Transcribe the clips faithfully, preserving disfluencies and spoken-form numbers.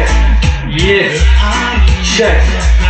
Check. Yes. Check.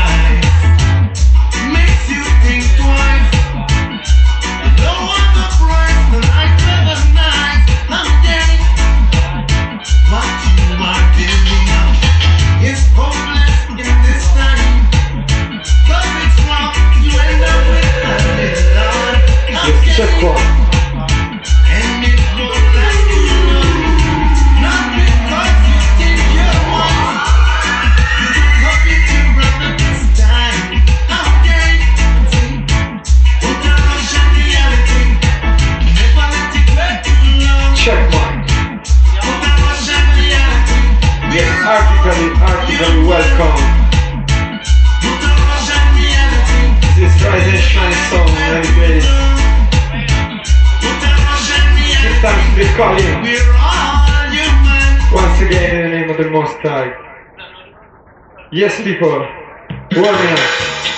Makes you think twice. No other price than I clever night. I'm dead. What you are feeling now is hopeless in this time. Cause it's wrong. You end up with a little. I'm Check dead. one. And it won't last too long. Not because you think you're wise. You can copy to brother this time. I'm dead. Put a Russian reality. Never let it wait too long. Check one. Put a Russian reality. Yes, artically, artically welcome. Put a Russian reality. This is Rise and Shine song, very great. Put a Russian This reality. time to be calling. We're all human. Once again in the name of the Most High. Yes, people. Warming up.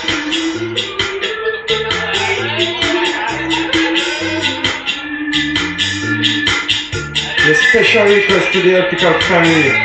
A special request to the Article family.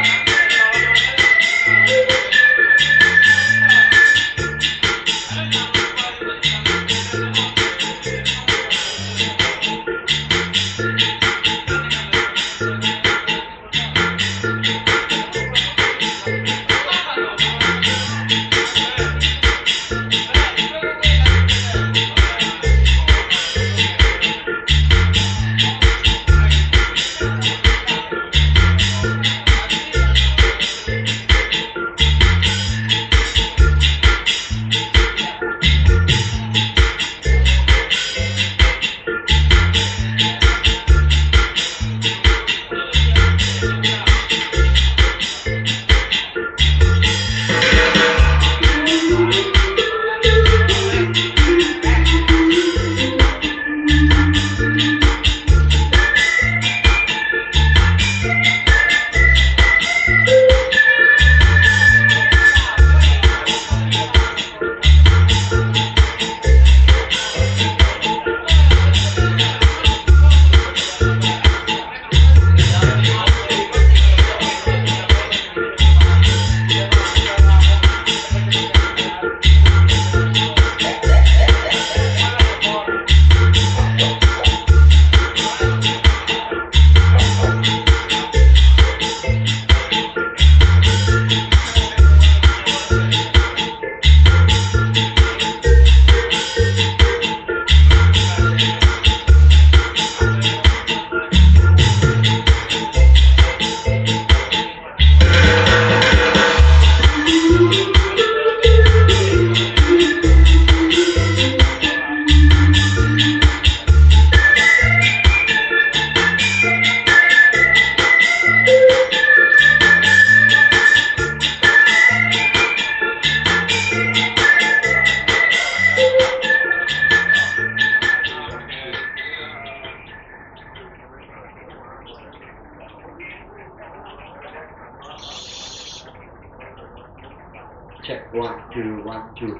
Check one, two, one, two.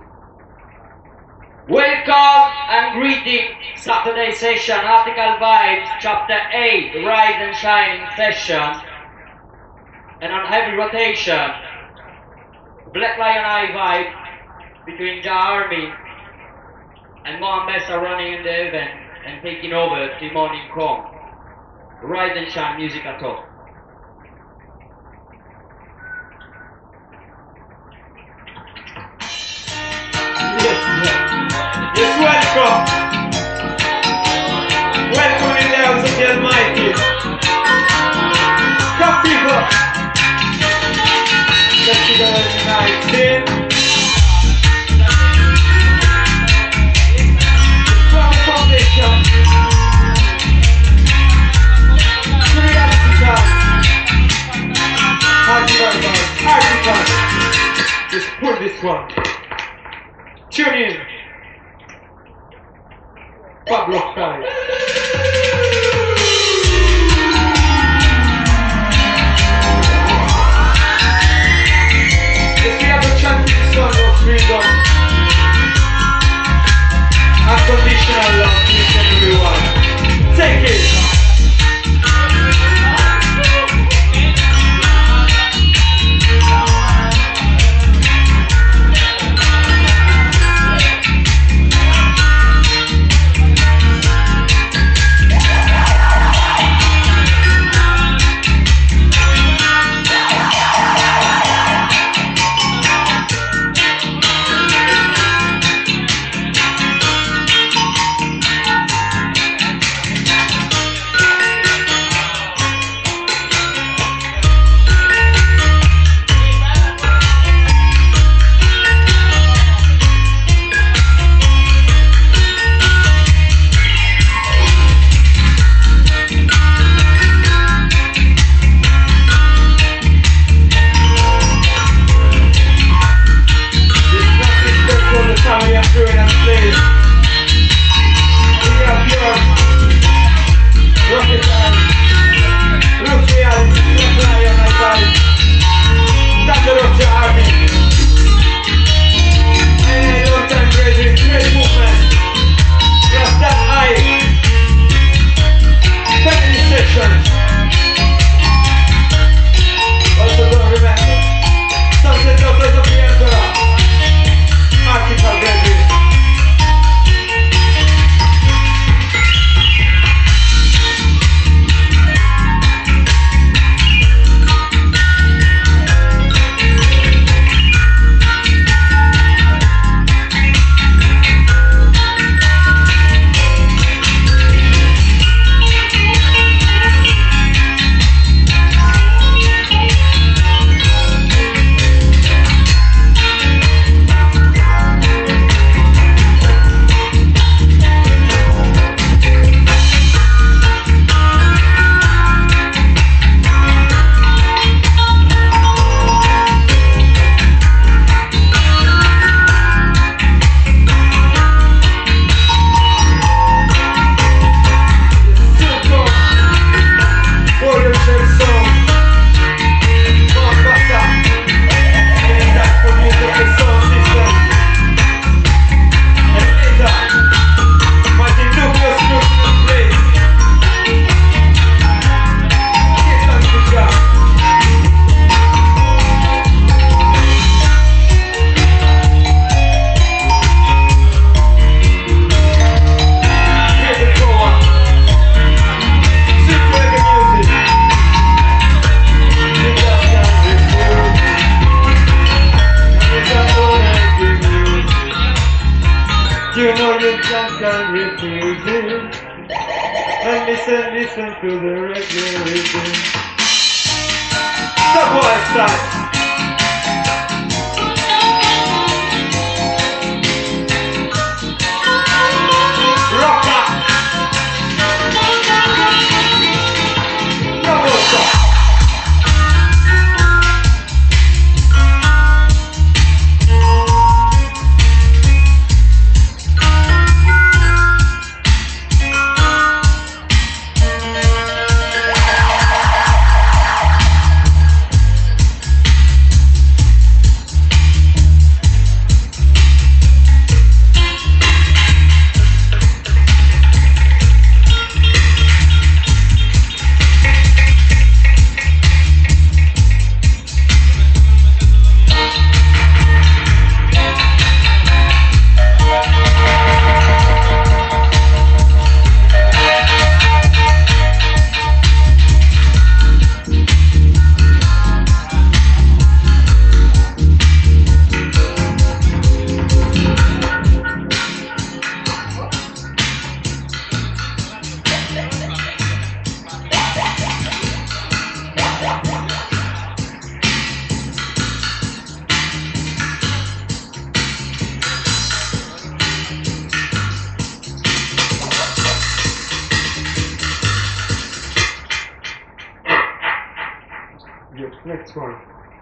Welcome and greeting Saturday session, Article Vibes, Chapter eight, Rise and Shine session. And on heavy rotation, Black Lion Eye vibe between Ja Army and Mohammed are running in the event and taking over the morning Kong. Rise and Shine music at all. Yes, welcome. Welcome in the house of the Almighty. Come, people. Let's see the night scene. Strong foundation. Curiosity. Article. Article. Just pull this one. Tune in. Pablo Kai. If we have a chanting song of freedom, unconditional love to each and everyone. Take it. some can refuse it. And listen, listen to the reggae rhythm. The boy style. Yes, next one.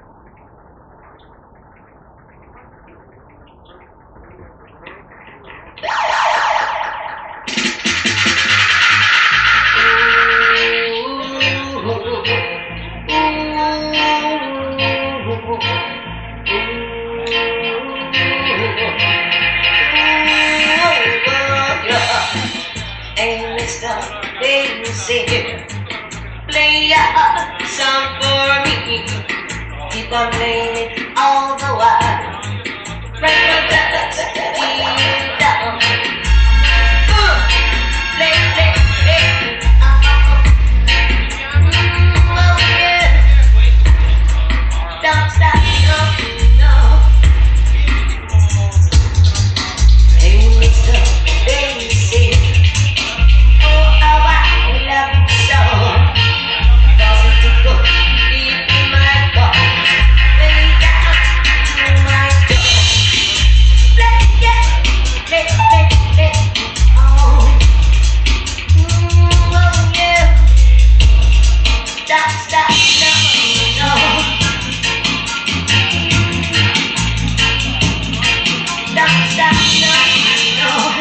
Hey, Mister Daisy, play a song for me. Keep on playing it all the while. Break the dance, keep down. Uh, play, play, play. Uh-huh. Oh yeah. Don't stop, no, no. Hey, Mister Daisy. Oh, how I love you so. Doesn't it go deep in my bones, way down to my door. Play, yeah, play, play, play, oh. Mm, oh yeah. Stop, stop, no, no. Stop, stop, no, no.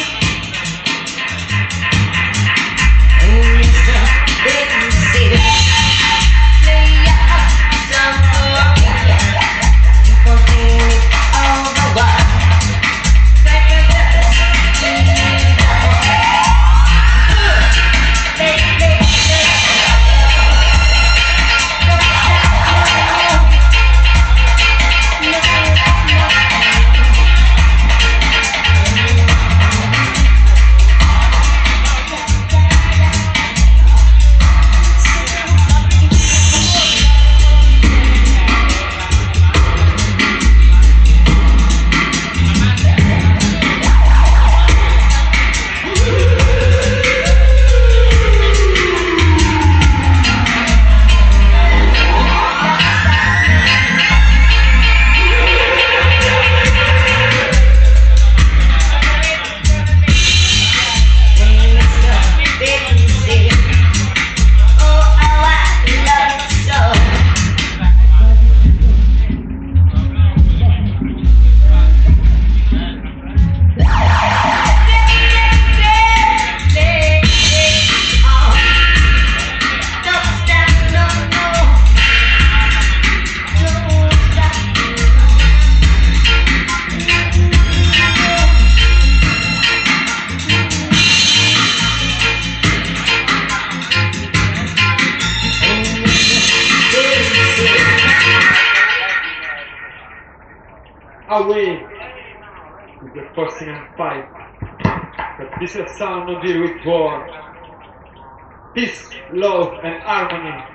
Away with the forcing and fight, but this is sound no deal with war. Peace, love, and harmony.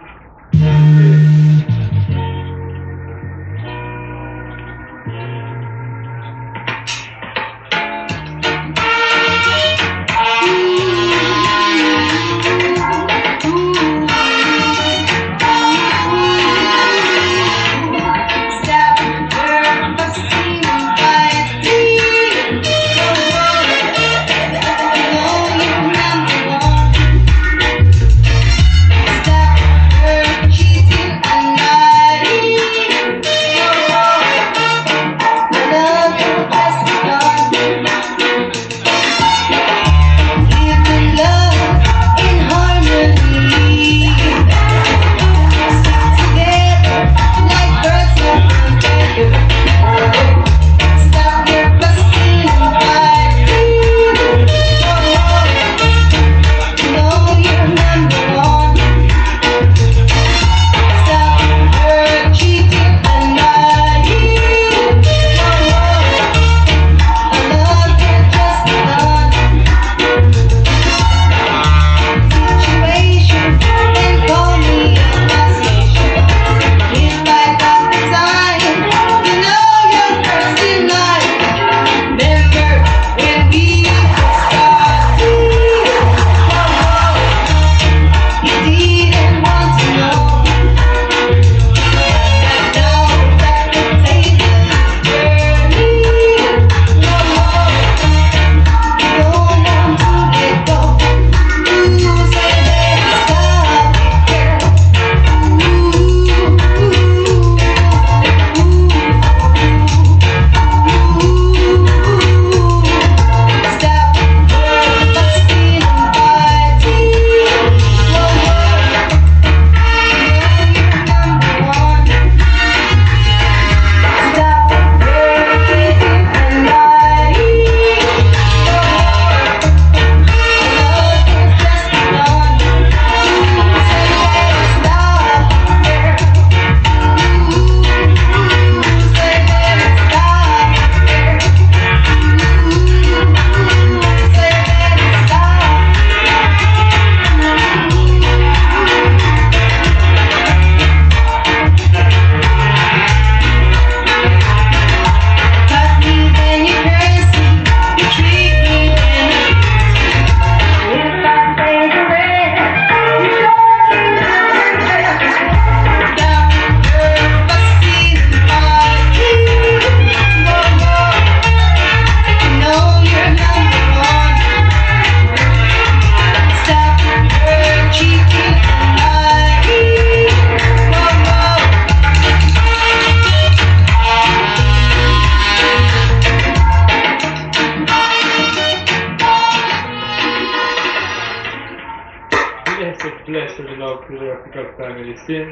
Blessed and love to the African family sin.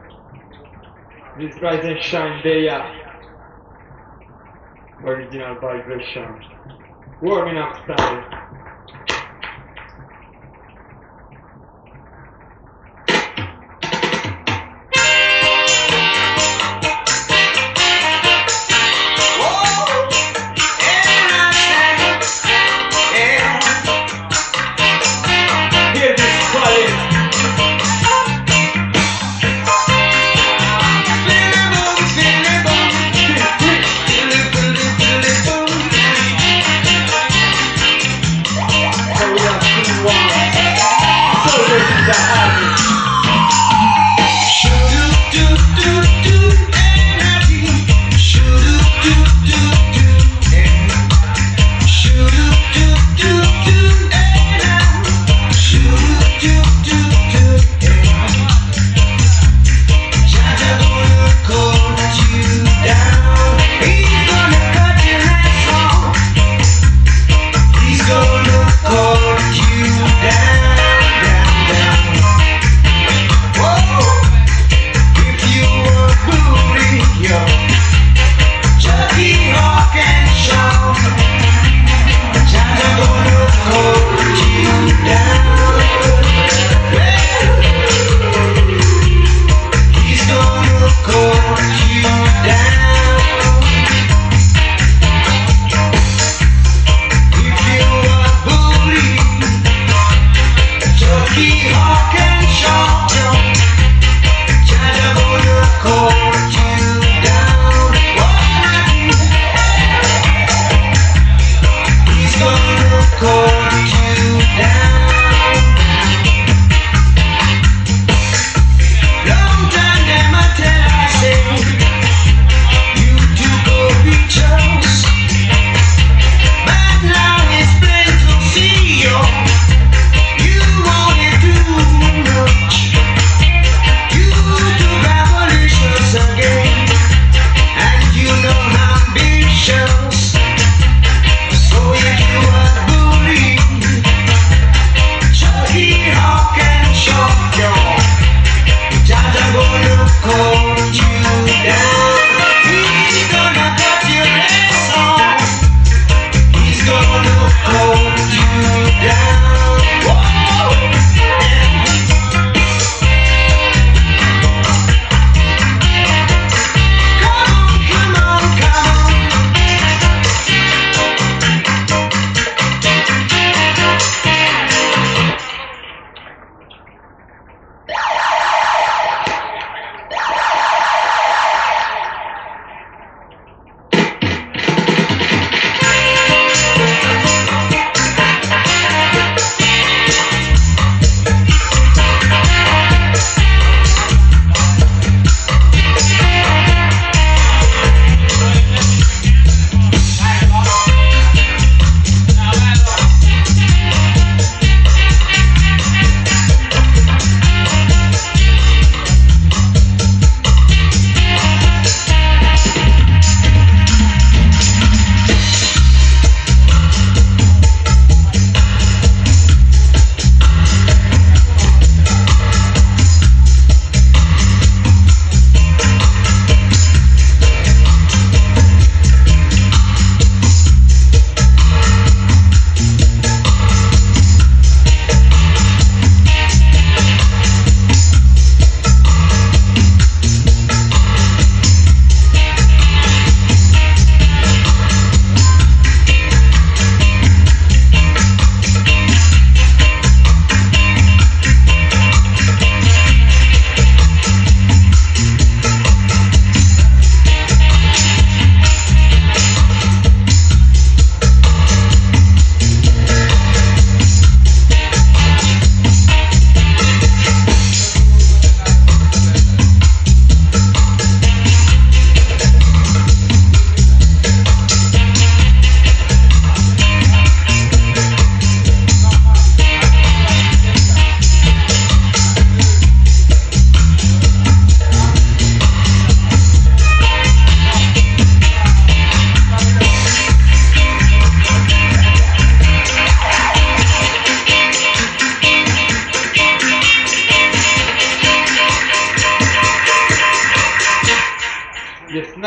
This rise and shine day up. Original vibration. Warming up style.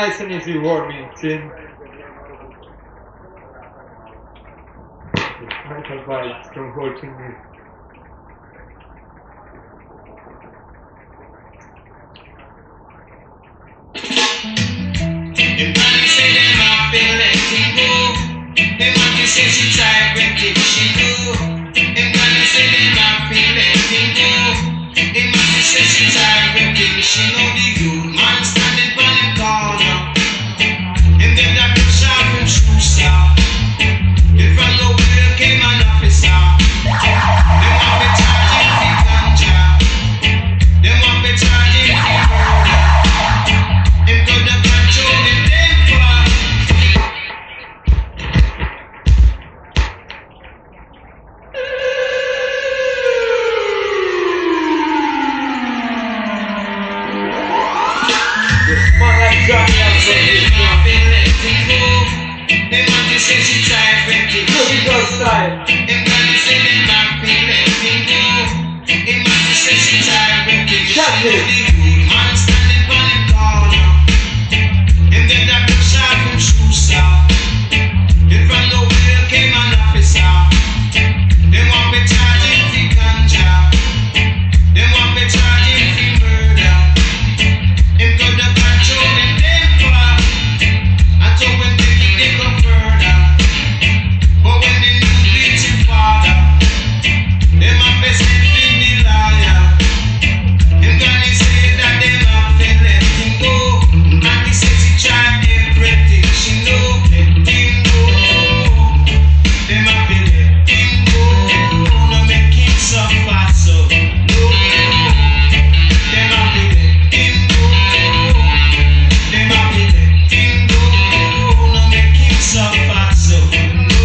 nice and easy warming scene. Mental vibes from Ho Chi Minh. Them granny say them have been letting go. Them auntie say she tried everything she do. Them granny say them have been letting go. Them auntie say she tried everything she know. The youth man standing by the corner. Them get that big shot from Schuster. If I know where came an officer. Them want me charging for ganja. Them want me charging for murder. Them got the control in them for. Man like Johnny Allen. Them have been letting go. Them auntie say she tried everything she do. style. Them granny say them have been letting go. Them auntie say she tried everything she Shut do. it. The youth man standing by the corner. Them get that big shot from Schuster. If I know where came an officer. Them want me charging for ganja. Them want me charging for murder. Them got the control in them for. And so when they leave, they go further. But when they knew bleaching father, them have best in the liar. Them granny say that them have been letting go. Auntie says she tried everything she know. Let him go. Them have been letting go. No make him suffer so. No. Them have been letting go. Them have been letting go. No make him suffer so. No.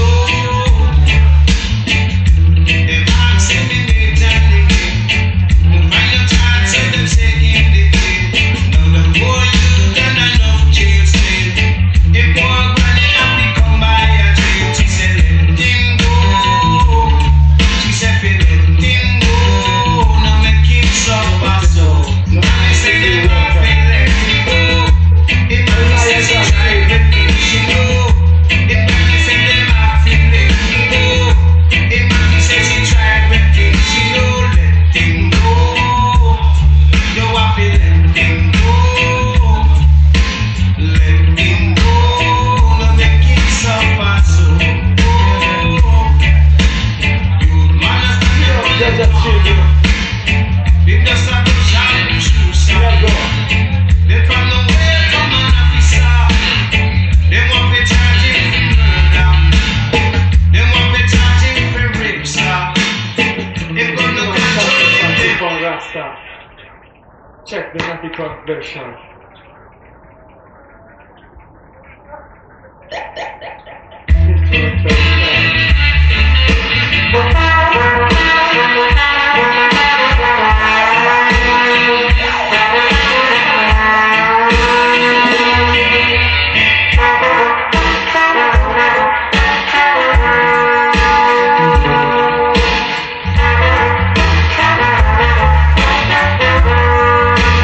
Them asking me major living. Find your chance and them taking the day. Now the more you done enough jail stay. If poor granny happy come by a jail, she said let him go. She said fi let him go. No make him suffer so. I say them have been let him go. If granny say she tried everything she know. If granny say them have been let him go. If granny say she tried everything she know. Let him go. You have to let him go. Let him go. No make him suffer so. You man a stand up on Just the a chill. They just a push out the shoes. Let go. They from the way come an officer. They want me charging for murder. They want me charging for rape, sir. They got no control in them. From Rasta. Check the Natty Cock version.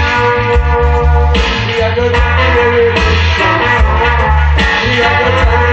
We are the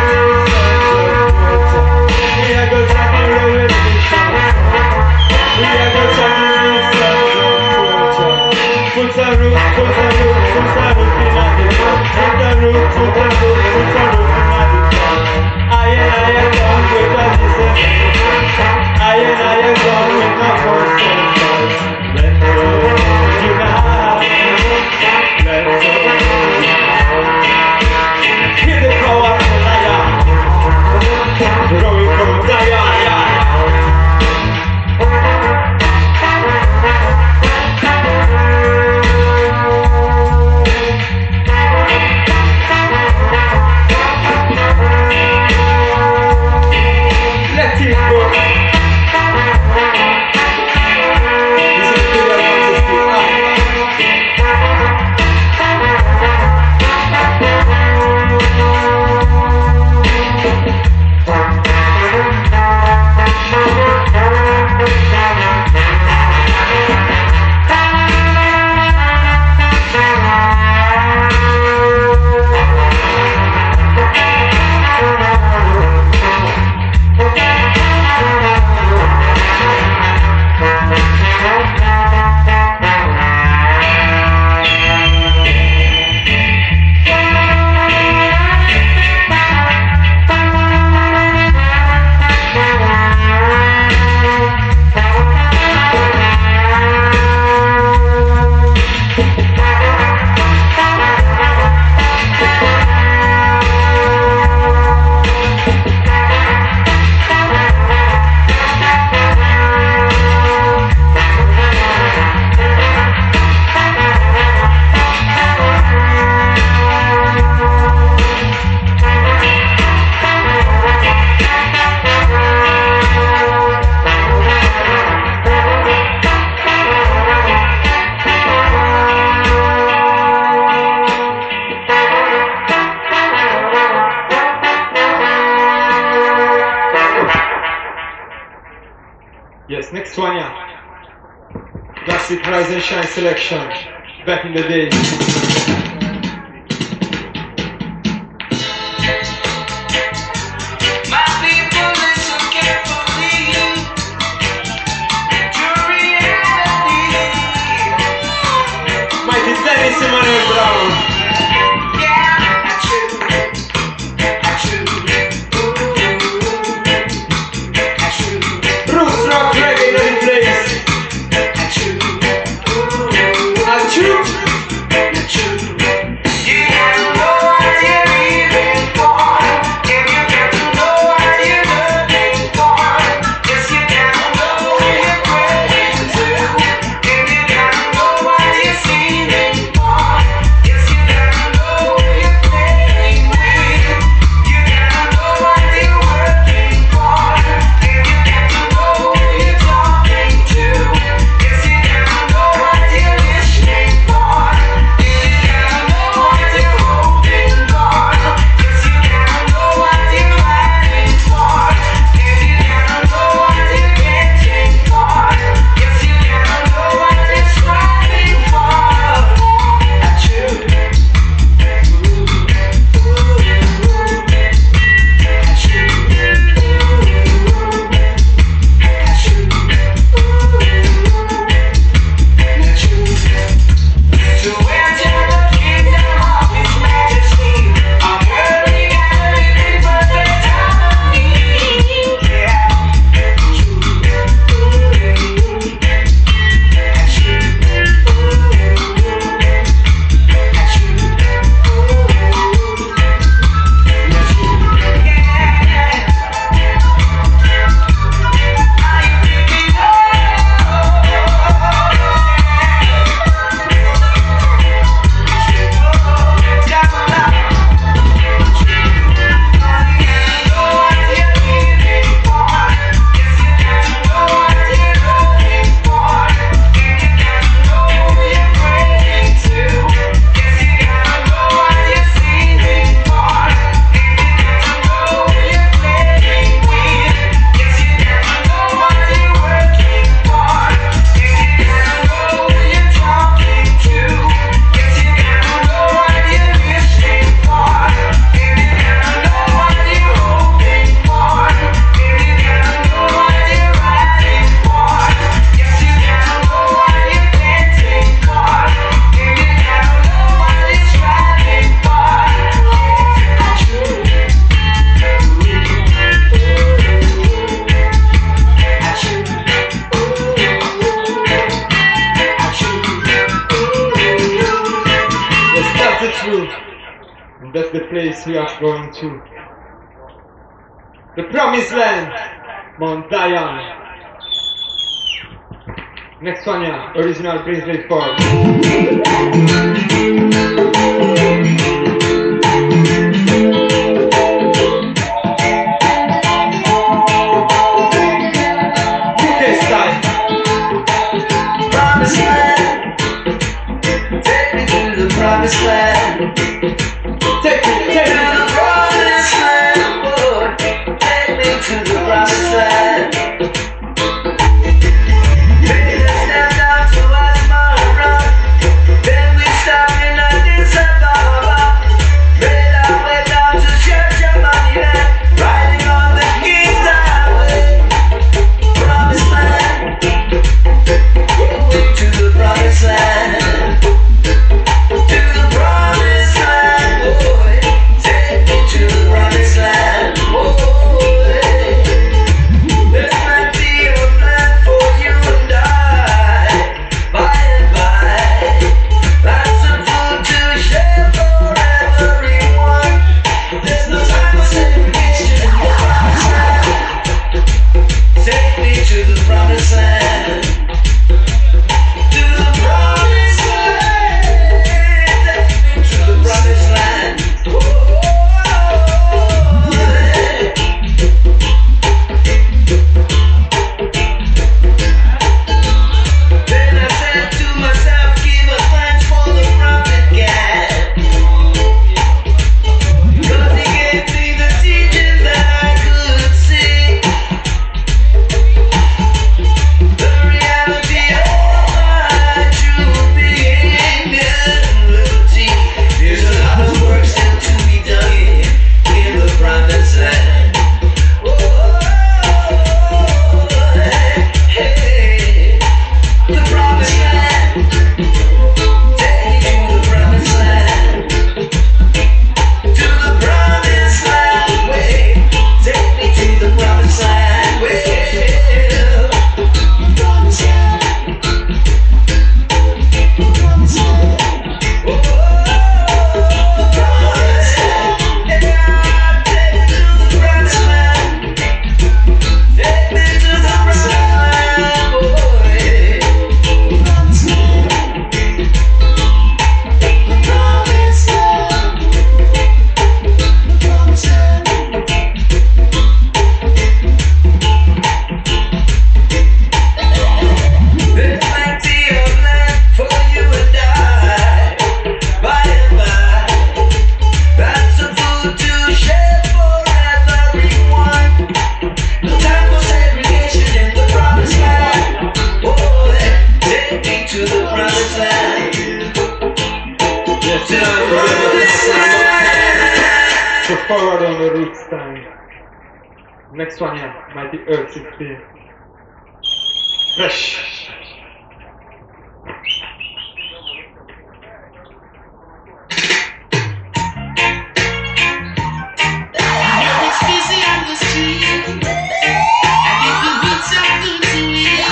Yes, next one, yeah. Classic Rise and Shine selection. Back in the day. My people listen carefully to reality. Mighty Dennis Emmanuel Brown. Yeah, I choose, I choose, I choose, Roots rock reggae in the place. I choose, Achoo! I choose. You got to know what you're living for. If you got to know what you're looking for. Yes, you got to know who you're praying to. If you got to know what you're singing for. Yes, you got to know who you're playing with. You got to know what you're working for. If you got to know who you're talking to. Yes, you got to know what you're listening for. If you got to know what you're hoping for. Yes, you got to know what you're fighting for. If you got to know what you're getting for. Yes, you got to know what you're striving for. I choose. To enter the kingdom of His Majesty, I'm worthy and living perfect harmony. Yeah. Yes, that's the truth. And that's the place we are going to. The Promised Land, Mount Zion. Next one, yeah. Original Prince Ford. U K style. Promised land, take me to the promised land. Take it, take To it. the promised land, Lord, take me to the promised land. Made us stand down to us, Mara. Then we stop in Addis Ababa. Made our way down to Church of Monument, riding on the King's Highway. Promised land, going to the promised land. To the promised land, boy. Take me to the promised land, boy. So forward on the roots time. Next one, yeah, Mighty Earth sixteen. Fresh. It's busy on the street, and if you need something to eat,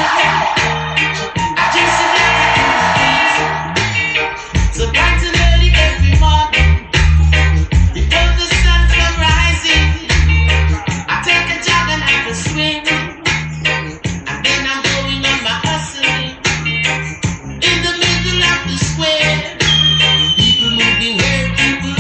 I just sit down and so bright and early every morning, before the sun comes rising, I take a jog and have a swing, and then I'm going on my hustling. In the middle of the square, people moving here, people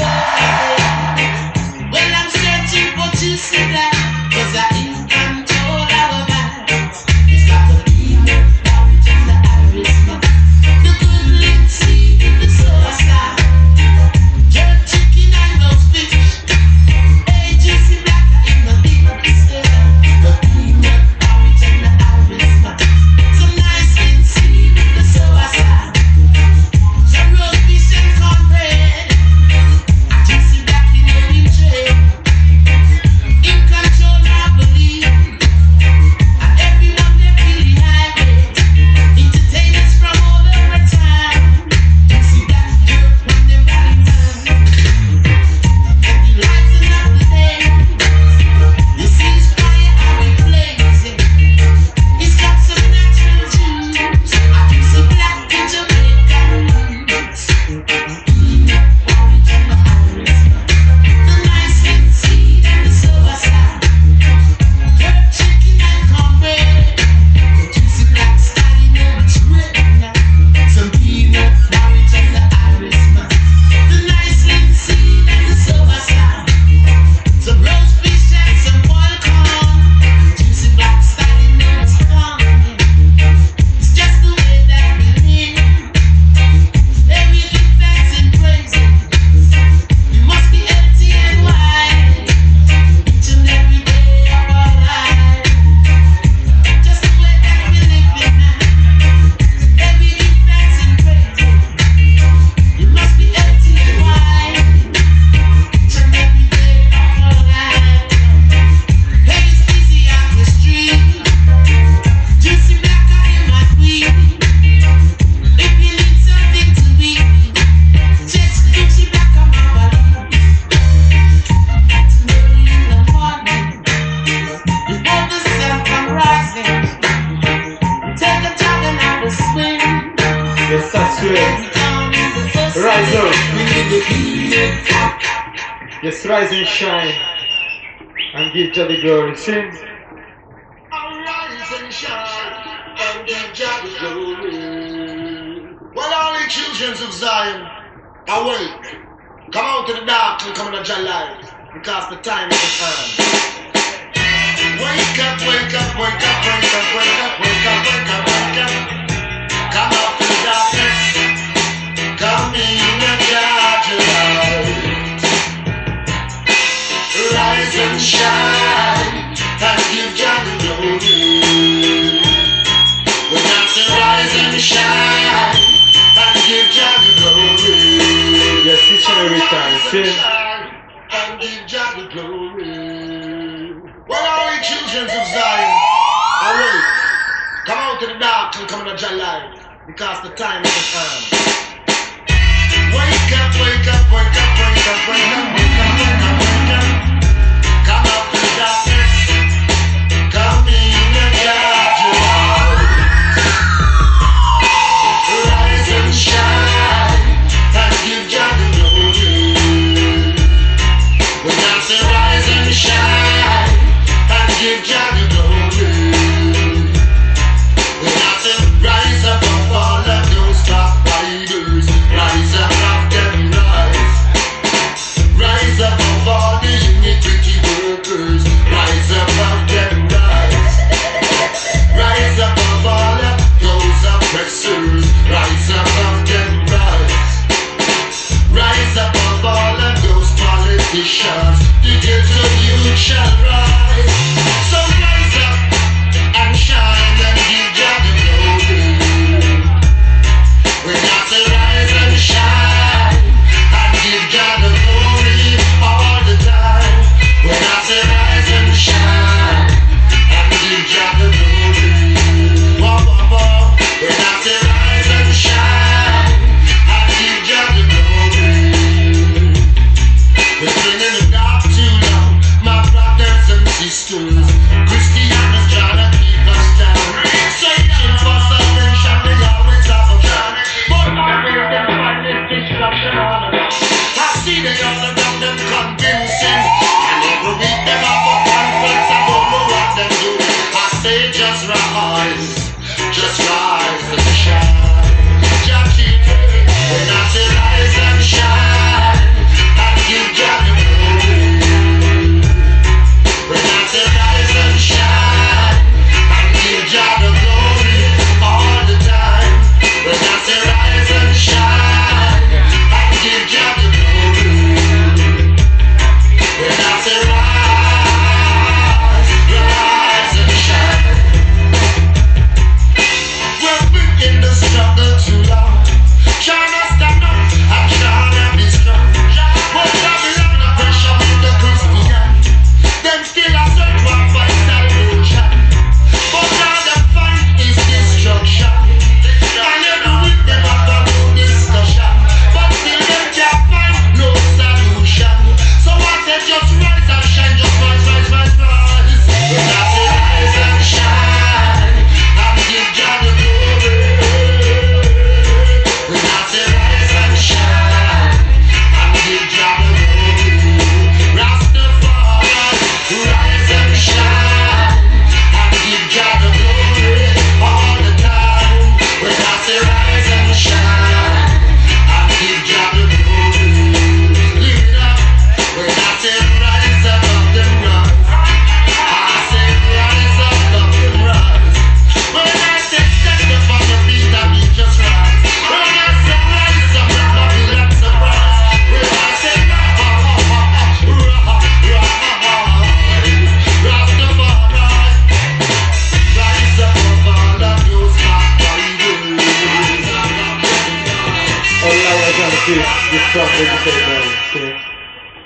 over. Well, I'm searching for to see that, 'cause I in control of our minds. It's got the peanut, porridge, and the iris nut, the good linseed, the sour star, jerk chicken and roast fish, hey, juicy black in the big stir, the peanut, porridge, and the iris nut, some nice linseed, the sour star, some roast fish and cornbread, juicy black in the big tray. In control, I believe, and everyone they feeling irate. Entertainers from all over town. You see that jerk when they rally round, and you lighten up the day. You see his fire how it blazing. He's got some natural juice. I can see black in Jamaican roots. Peanut, porridge, and the iris nut, the nice linseed and the sour star, jerk chicken and cornbread, juicy black starting in the tray, some peanut, porridge, and the iris nut, the nice linseed and the sour star, some roast fish and some boiled corn, juicy black starting in the tongue. It's just the way that we live. Every give thanks and praise. We must be healthy and wise each and every day of our life. Just the way that we live it now. Every give thanks and praise. We must be healthy and wise each and every day of our life. Hey, it's busy on the street. Juicy black out in my weed. If you need something to eat, just juicy black on my body. That's early in the morning, before the sun comes rising. Take a jog and have a swing. Yes, that's right. Down in the first Rise up. we need the peanut. Yes, rise and shine. And give Jah the glory. Sing. Arise and shine and give Jah the glory. Well, all the children of Zion, awake. Come out to the dark and come into Jah light, because the time is at hand. Wake up, wake up, wake up, wake up, wake up, wake up, wake up, wake up. Come out to the darkness. Come in and Jah light. Rise and shine and give Jah the glory. When I say rise and shine and give Jah the glory. Yes, each and every time. Sing. And give Jah the glory. Well, all the children of Zion, awake. Come out to the dark and come into Jah light, because the time is at hand. Wake up, wake up, wake up, wake up, wake up, wake up, wake up, wake up. Come out to the darkness. Come in and Jah light. Rise and shine and give Jah the glory. When I say rise and shine and give Jah the glory. When I say rise up of all of those top riders, rise up of them rise. Rise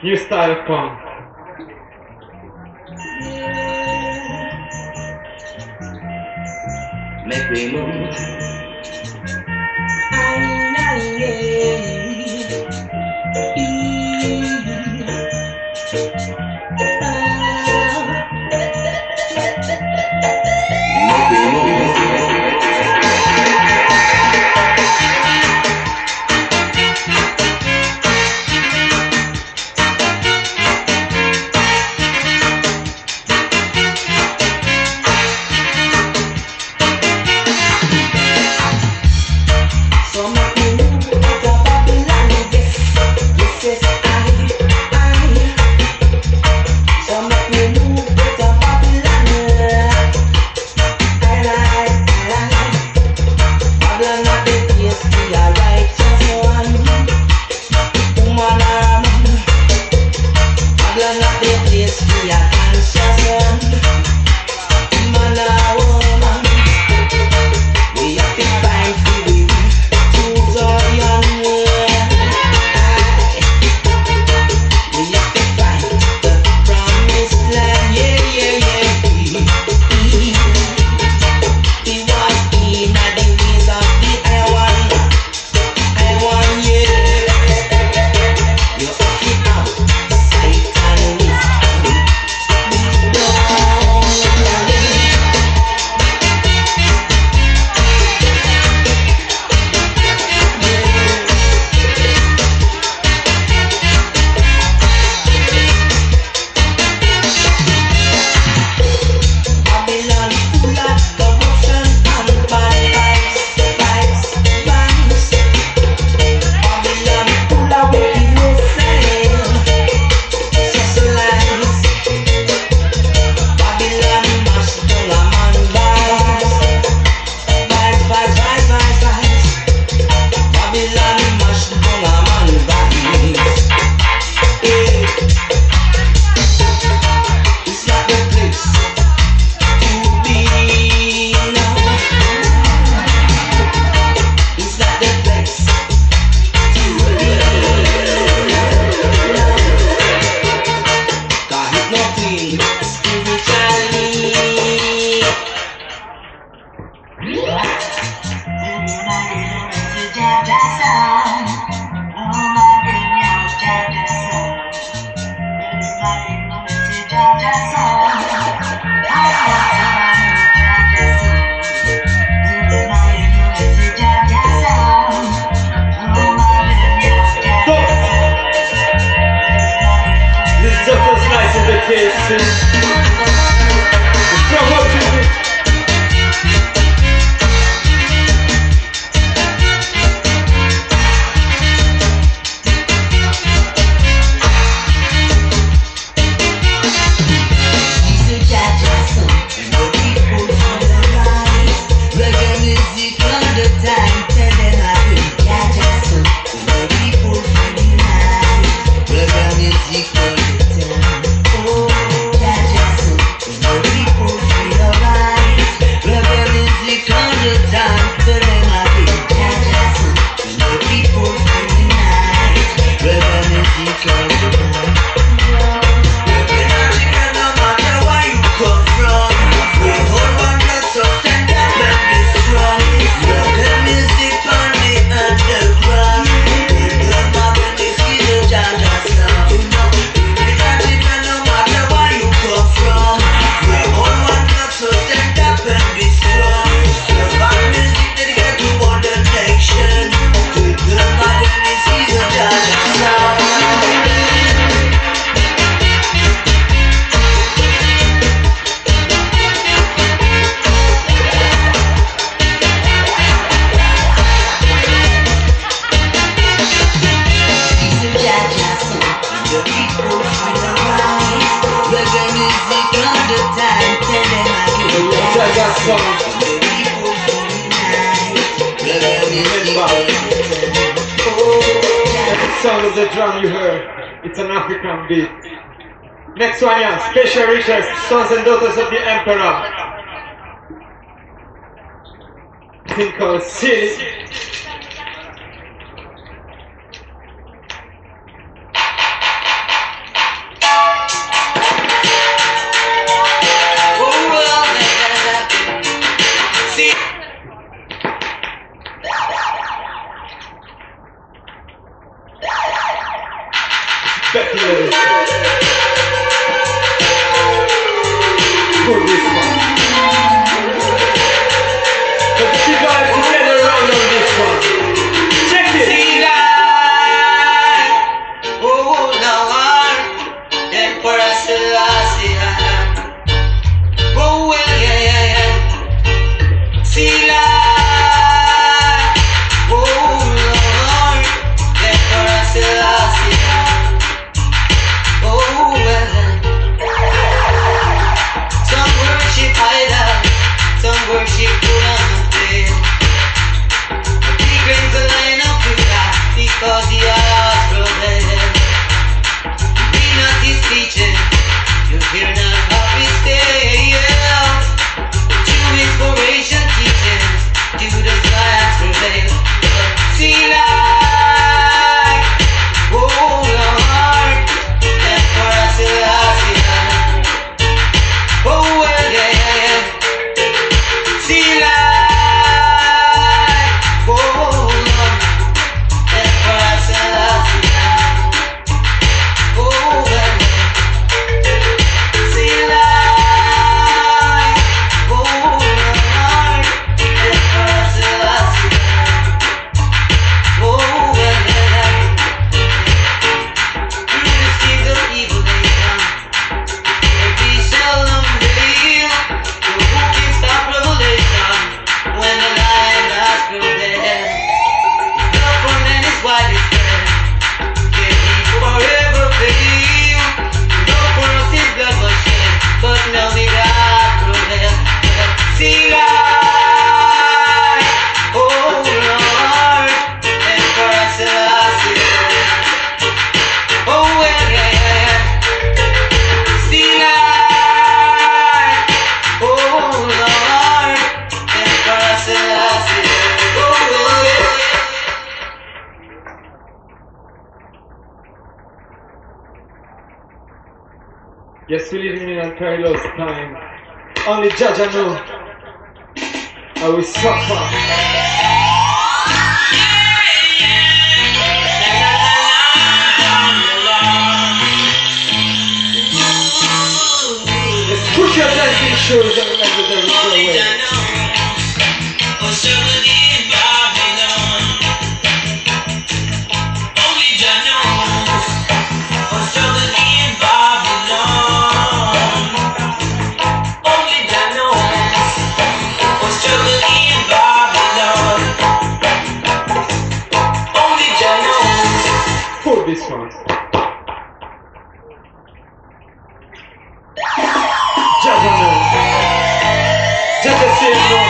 New style of punk. Make we move. Sound of the drum you heard, it's an African beat. Next one, yeah, special request, Sons and Daughters of the Emperor. Thing called Silly. For this one. Let's see guys together around on this one. Check it. See light, oh Lord, Emperor Selassie. Oh well, yeah, yeah, yeah. See light, oh Lord, Emperor Selassie. Oh well. Some worship idol, some worship Buddha. Secrets the line of Buddha because he has broken. Read not his teaching, you hear not of his tales. True inspiration teachings, Judas lions prevail. See light, oh Lord, Emperor Selassie. Oh well, yeah, yeah, yeah. See light, oh Lord, Emperor Selassie. Oh well, see light, oh Lord, Emperor Selassie. Oh well, yeah. Through the seeds of evil they come, every shall unveil. So who can stop revelation when the lion has prevailed? His love for man is wide spread, yet he forever fail. His love for us his blood was shed, but now the God prevailed. See light, oh Lord, Emperor Selassie. Oh well, yeah, yeah, yeah. See light, oh Lord, Emperor Selassie. Oh well, yeah. Yes, we live in an perilous time. Only Judge I know how we suffer. Let's put your dancing shoes and remember there is no way. For this one. Just a no. Just a say no.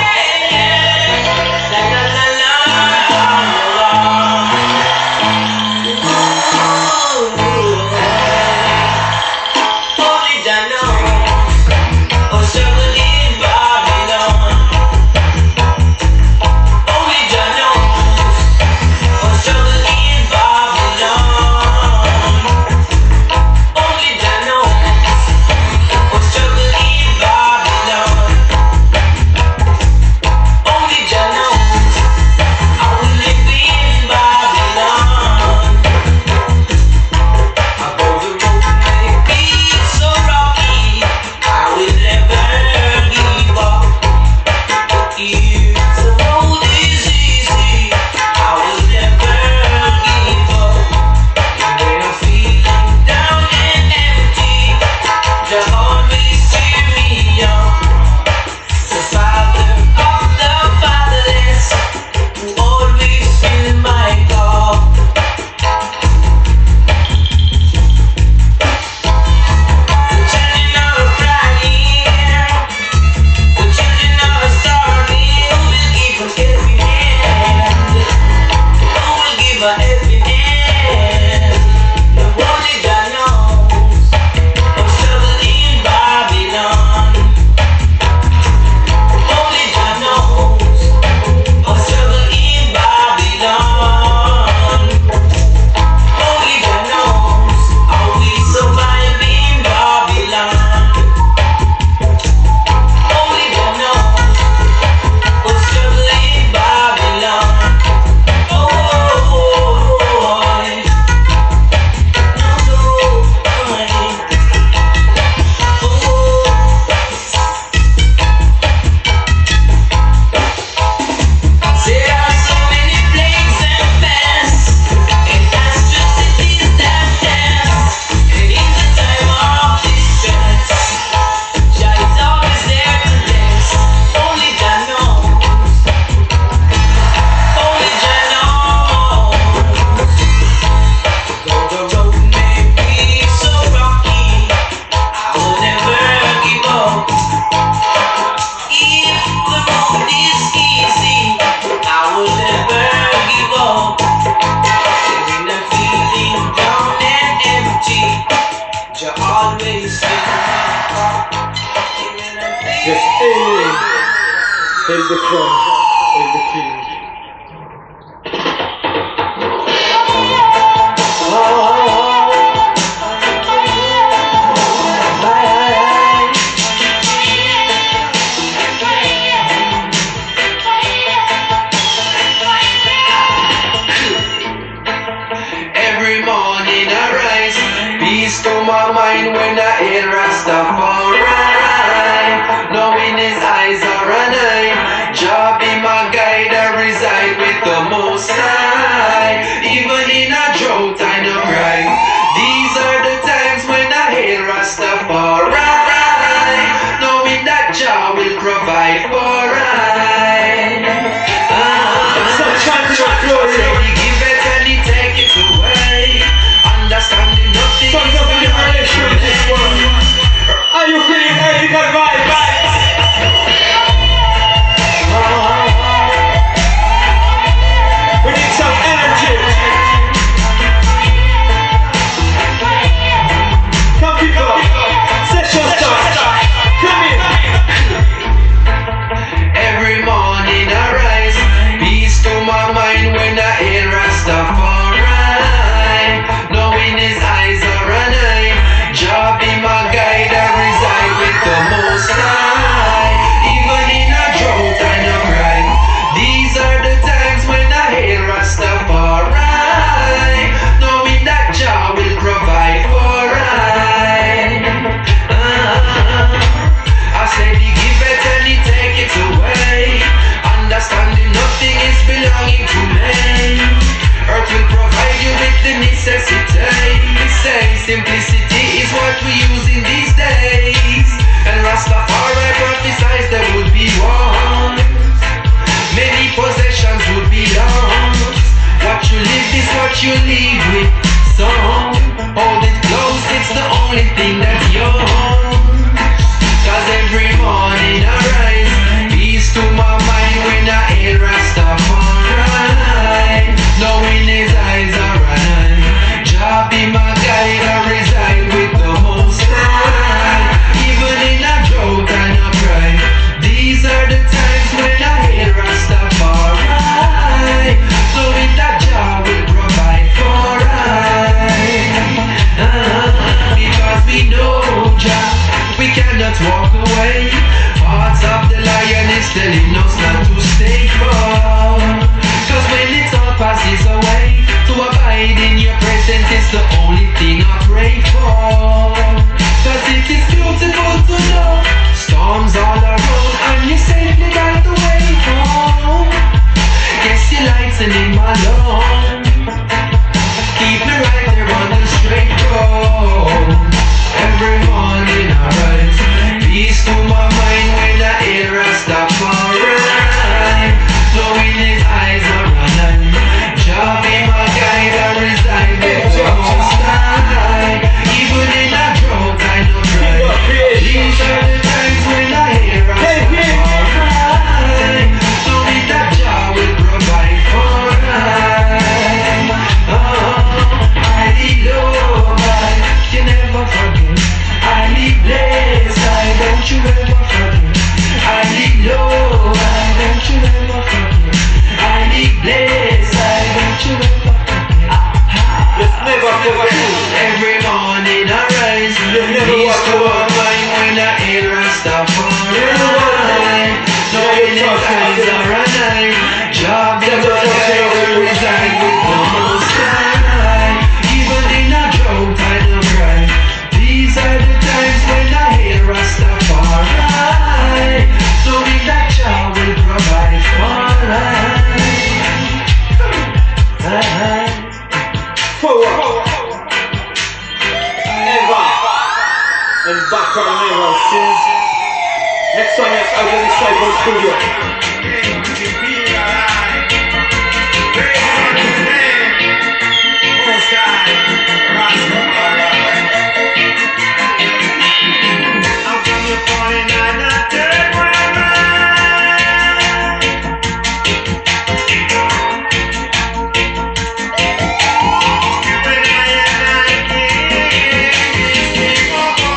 Yes, alien. Hail the crown, hail the king. Every morning I rise, peace to my mind when I hear Rastafari. Knowing his eyes are an eye, Jah be my guide, I reside with the Most High. Even in a drought I no cry. These are the times when I hear Rastafari. Knowing that Jah will provide for I. Sunshine to my glory. He give it and he take it away. Understanding nothing Sons is of the generation in this world. Are you feeling radical vibe? We need some energy. Come people, session start. Come in. Every morning I rise, peace to my mind when I hear Rastafari. Knowing his eyes are an eye, Jah be my guide, I reside with the Most High. Even in a drought I no cry. These are the times when I hear Rastafari. Knowing that Jah will provide for I. I said he give it and he take it away. Understanding nothing is belonging to me. Earth will provide you with the necessity. Say simplicity is what we use in these days. And Rastafari prophesies there would be wars. Many possessions would be lost. What you live is what you leave with. So hold it close, it's the only thing that's yours. Cause every morning I rise, peace to my mind when I hear Rastafari. Knowing his eyes are an eye, Jah be my guide, I reside with the Most High. Even in a drought I no cry. These are the times when I hear Rastafari. Knowing that Jah will provide for I. Because we know Jah, we cannot walk away. Hearts of the lion is telling us not to stay far. Cause when it all passes away, to abide in your presence is the only thing I pray for. Cause it is beautiful to know storms all around and you safely got the way home. Yes, your lights and in my love, keep me right there on the straight road. Every morning I rise, peace to my mind when I hear Rastafari. Knowing his eyes are an eye, Jah be my guide, I reside with the Most High. Even in a drought I no cry. These are the times when I hear Rastafari. Knowing that Jah will provide for I. Oh, I need nobody, you never forget. I need blessed, I don't you ever forget. I need nobody, don't you ever forget. I need blessed, I don't you ever forget. Let's never forget. Every morning I rise, Let's never peace walk to away. my mind when I hear Rastafari. Knowing his eyes are an eye, Jah be my guide, I reside with the Most High. Even in a drought I no cry. These are the times when I hear Rastafari. Knowing that Jah will provide for I. Forward. Ever. And back on never since. Next time is out of the Cyber Studio. When I am like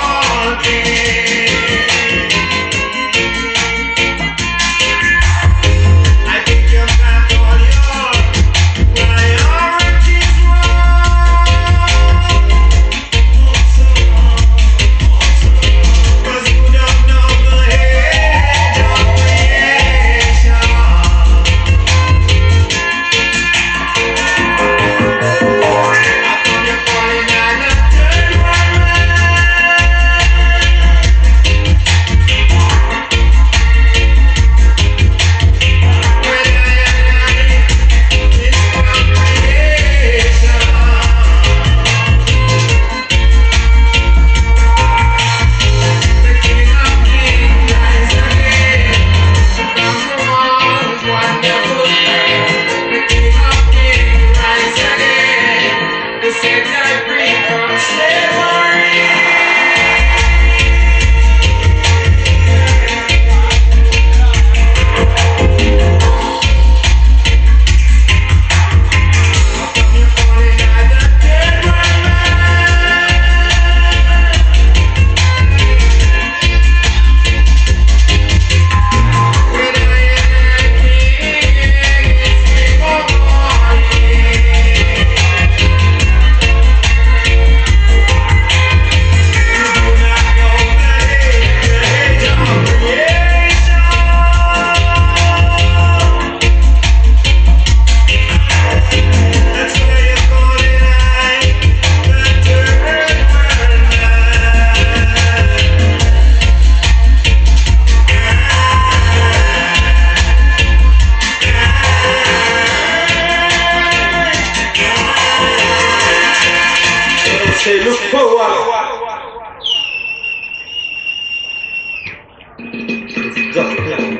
Just play.